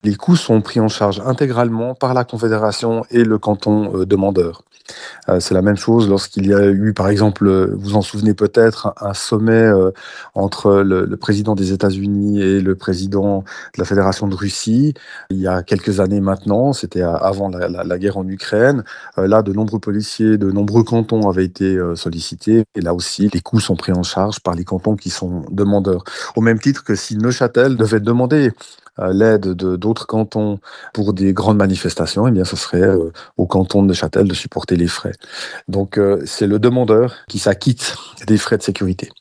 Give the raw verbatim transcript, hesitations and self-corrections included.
Les coûts sont pris en charge intégralement par la confédération et le canton, heu, demandeur. Heu, c'est la même chose lorsqu'il y a eu, par exemple, heu, vous en souvenez peut-être, un sommet, heu, entre le le président des États-Unis et le président de la Fédération de Russie, il y a quelques années maintenant, c'était a avant la la la guerre en Ukraine. Heu, là, de nombreux policiers, de nombreux cantons avaient été, heu, sollicités et là aussi, les coûts sont pris en charge par les cantons qui sont demandeurs. Au même titre que si Neuchâtel devait demander, heu, l'aide de d'autres cantons pour des grandes manifestations, eh bien, ce serait, heu, au canton de Neuchâtel de supporter les frais. Donc, heu, c'est le demandeur qui s'acquitte des frais de sécurité.